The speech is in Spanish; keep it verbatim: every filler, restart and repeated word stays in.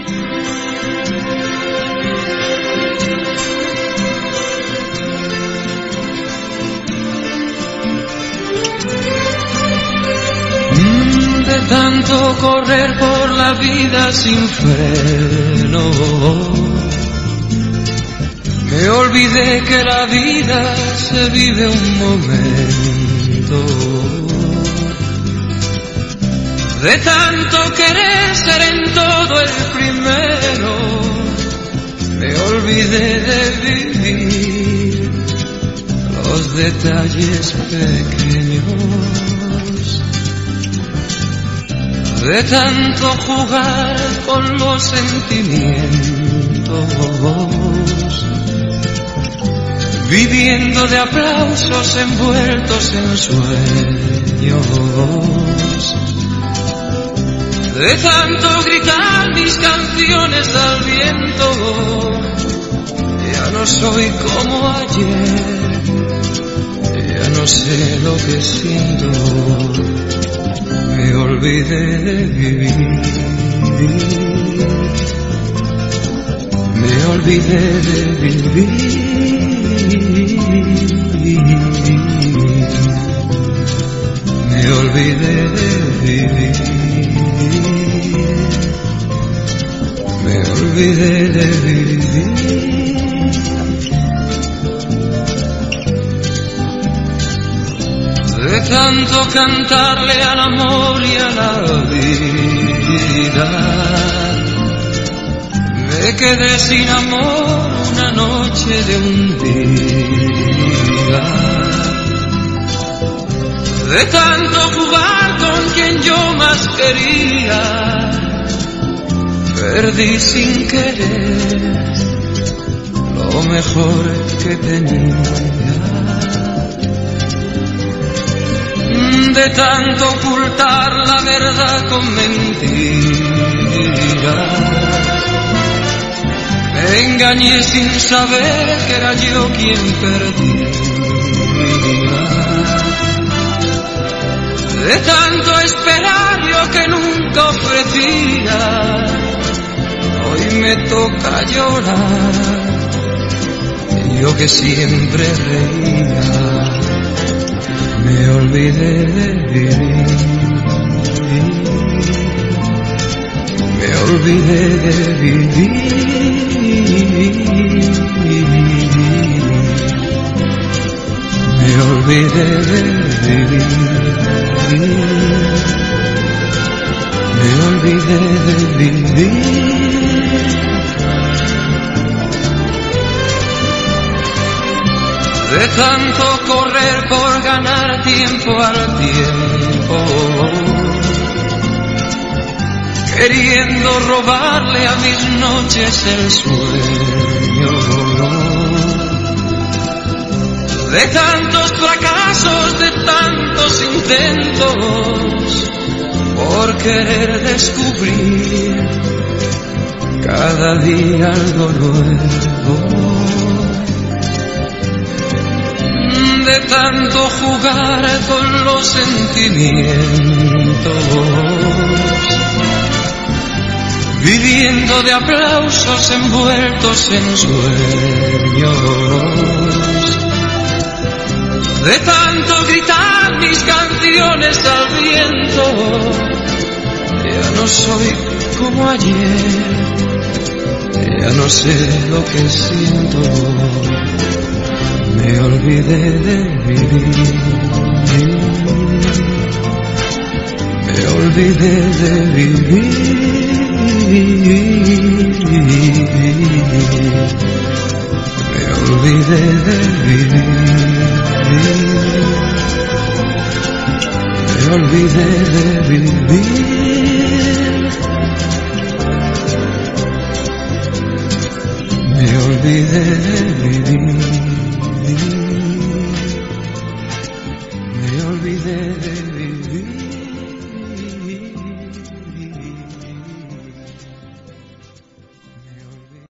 De tanto correr por la vida sin freno, me olvidé que la vida se vive un momento. De tanto querer ser en todo el primero, me olvidé de vivir los detalles pequeños. De tanto jugar con los sentimientos, viviendo de aplausos envueltos en sueños. De tanto gritar mis canciones al viento, ya no soy como ayer, ya no sé lo que siento. Me olvidé de vivir, me olvidé de vivir, me olvidé de vivir, me olvidé de vivir. De tanto cantarle al amor y a la vida, me quedé sin amor una noche de un día. De tanto jugar con quien yo más quería, perdí sin querer lo mejor que tenía. De tanto ocultar la verdad con mentiras, me engañé sin saber que era yo quien perdía. De tanto esperar lo que nunca ofrecía, hoy me toca llorar, yo que siempre reía. Me olvidé de vivir, me olvidé de vivir, me olvidé de vivir, me olvidé de vivir. De tanto correr por ganar tiempo al tiempo, queriendo robarle a mis noches el sueño. De tantos fracasos, de tantos intentos, por querer descubrir cada día algo nuevo. De tanto jugar con los sentimientos, viviendo de aplausos envueltos en sueños. De tanto gritar mis canciones al viento, ya no soy como ayer, ya no sé lo que siento. Me olvidé de vivir, me olvidé de vivir, me olvidé de vivir, me olvidé de vivir, me olvidé de vivir.